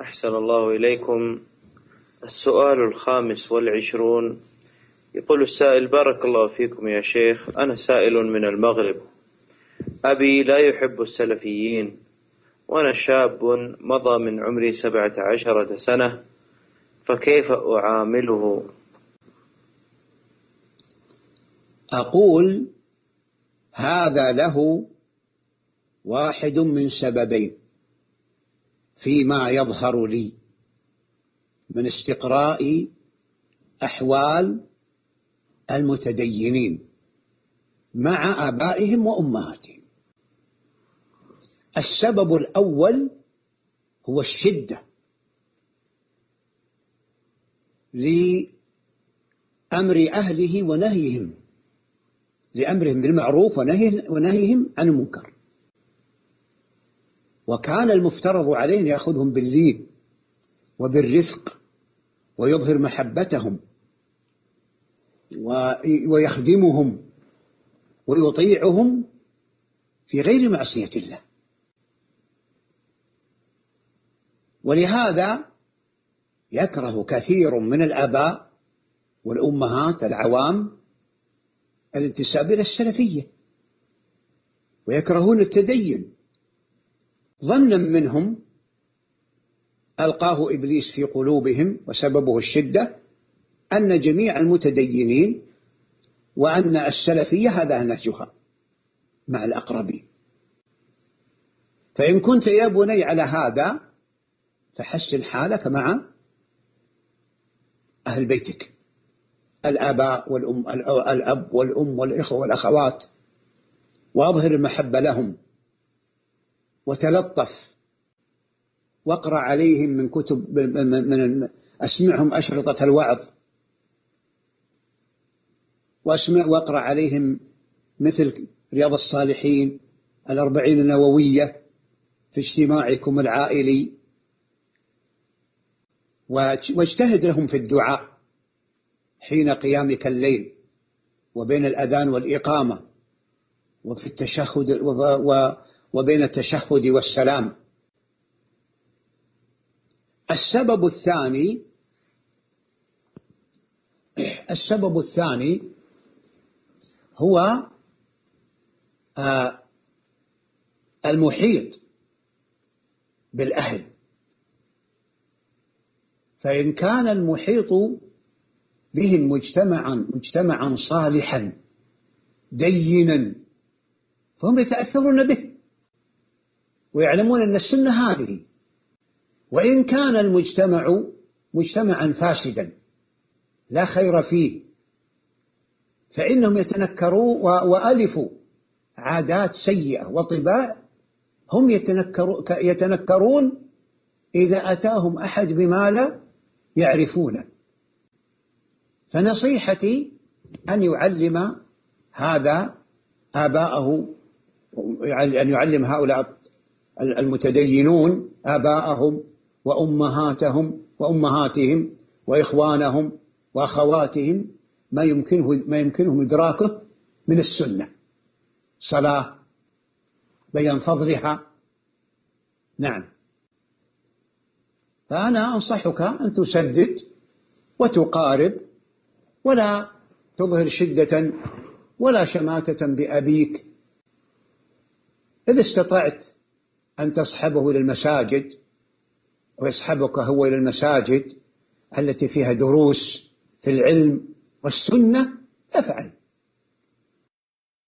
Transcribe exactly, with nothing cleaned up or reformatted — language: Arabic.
أحسن الله إليكم. السؤال الخامس والعشرون يقول السائل: بارك الله فيكم يا شيخ، أنا سائل من المغرب، أبي لا يحب السلفيين، وأنا شاب مضى من عمري سبعة عشرة سنة، فكيف أعامله؟ أقول هذا له واحد من سببين فيما يظهر لي من استقراء أحوال المتدينين مع آبائهم وأمهاتهم. السبب الأول هو الشدة لأمر أهله ونهيهم، لأمرهم بالمعروف ونهيهم عن المنكر، وكان المفترض عليه أن يأخذهم باللين وبالرفق ويظهر محبتهم ويخدمهم ويطيعهم في غير معصية الله. ولهذا يكره كثير من الآباء والأمهات العوام الانتساب إلى السلفية، ويكرهون التدين ظنا منهم ألقاه إبليس في قلوبهم وسببه الشدة أن جميع المتدينين وأن السلفية هذا نهجها مع الأقربين. فإن كنت يا بني على هذا فحسن حالك مع أهل بيتك، الآباء والأم، الأب والأم والإخوة والأخوات، وأظهر المحبة لهم وتلطف، واقرأ عليهم من كتب، من أسمعهم أشرطة الوعظ، وأسمع واقرأ عليهم مثل رياض الصالحين، الأربعين النووية في اجتماعكم العائلي، واجتهد لهم في الدعاء حين قيامك الليل وبين الأذان والإقامة وفي التشهد وبين التشهد والسلام. السبب الثاني السبب الثاني هو المحيط بالأهل، فإن كان المحيط بهم مجتمعا مجتمعا صالحا دينا فهم يتأثرون به ويعلمون أن السنة هذه. وإن كان المجتمع مجتمعا فاسدا لا خير فيه فإنهم يتنكرون وألفوا عادات سيئة وطباع هم يتنكرون إذا أتاهم أحد بما لا يعرفونه. فنصيحتي أن يعلم هذا آباءه، أن يعلم هؤلاء المتدينون آباءهم وأمهاتهم وأمهاتهم وإخوانهم وأخواتهم ما يمكنه ما يمكنهم إدراكه من السنة، صلاة، بيان فضلها. نعم، فأنا أنصحك أن تسدد وتقارب، ولا تظهر شدة ولا شماتة بأبيك. إذا استطعت أن تصحبه إلى المساجد ويصحبك هو إلى المساجد التي فيها دروس في العلم والسنة فافعل.